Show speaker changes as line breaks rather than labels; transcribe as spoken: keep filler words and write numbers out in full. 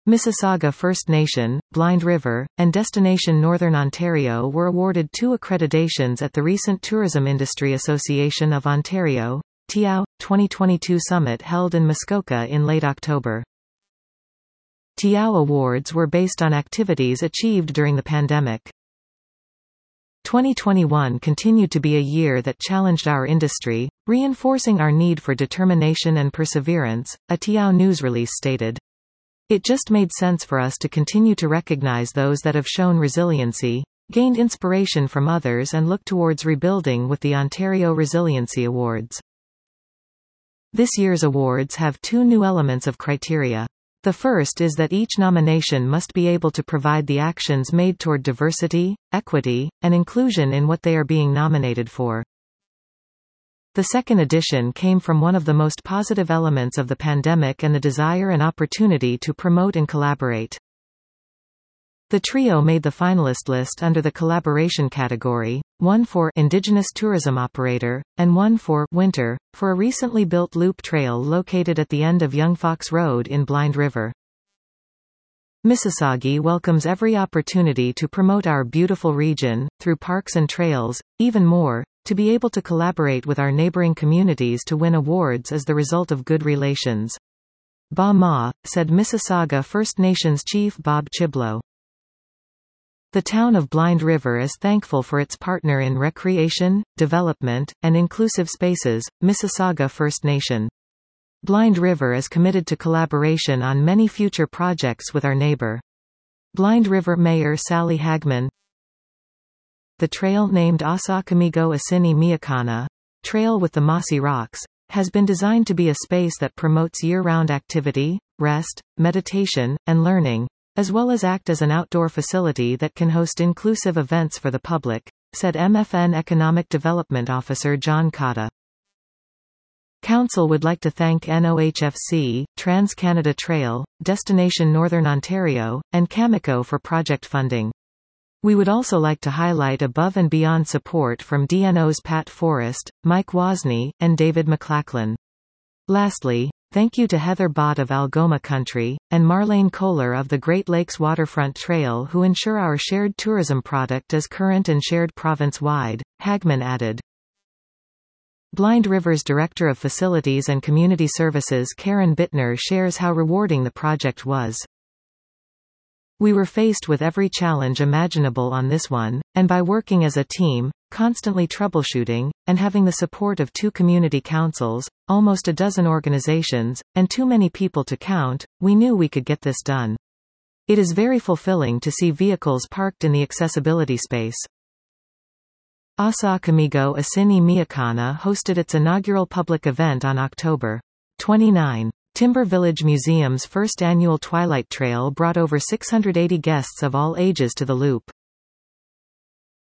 Mississauga First Nation, Blind River, and Destination Northern Ontario were awarded two accreditations at the recent Tourism Industry Association of Ontario T I A O twenty twenty-two summit held in Muskoka in late October. T I A O awards were based on activities achieved during the pandemic. twenty twenty-one continued to be a year that challenged our industry, reinforcing our need for determination and perseverance, a T I A O news release stated. It just made sense for us to continue to recognize those that have shown resiliency, gained inspiration from others and look towards rebuilding with the Ontario Resiliency Awards. This year's awards have two new elements of criteria. The first is that each nomination must be able to provide the actions made toward diversity, equity, and inclusion in what they are being nominated for. The second edition came from one of the most positive elements of the pandemic and the desire and opportunity to promote and collaborate. The trio made the finalist list under the collaboration category, one for Indigenous Tourism Operator, and one for Winter, for a recently built loop trail located at the end of Young Fox Road in Blind River. Mississauga welcomes every opportunity to promote our beautiful region, through parks and trails, even more, to be able to collaborate with our neighboring communities to win awards is the result of good relations. Ba Ma, said Mississauga First Nations Chief Bob Chiblo. The town of Blind River is thankful for its partner in recreation, development, and inclusive spaces, Mississauga First Nation. Blind River is committed to collaboration on many future projects with our neighbor. Blind River Mayor Sally Hagman. The trail named Asakamigo Asini Miakana, Trail with the Mossy Rocks, has been designed to be a space that promotes year-round activity, rest, meditation, and learning, as well as act as an outdoor facility that can host inclusive events for the public, said M F N Economic Development Officer John Cotta. Council would like to thank N O H F C, Trans-Canada Trail, Destination Northern Ontario, and Cameco for project funding. We would also like to highlight above and beyond support from D N O's Pat Forrest, Mike Wozni, and David McLachlan. Lastly, thank you to Heather Bott of Algoma Country, and Marlene Kohler of the Great Lakes Waterfront Trail who ensure our shared tourism product is current and shared province-wide, Hagman added. Blind River's Director of Facilities and Community Services Karen Bittner shares how rewarding the project was. We were faced with every challenge imaginable on this one, and by working as a team, constantly troubleshooting, and having the support of two community councils, almost a dozen organizations, and too many people to count, we knew we could get this done. It is very fulfilling to see vehicles parked in the accessibility space. Asakamigo Asini Miakana hosted its inaugural public event on October twenty-ninth. Timber Village Museum's first annual Twilight Trail brought over six hundred eighty guests of all ages to the loop.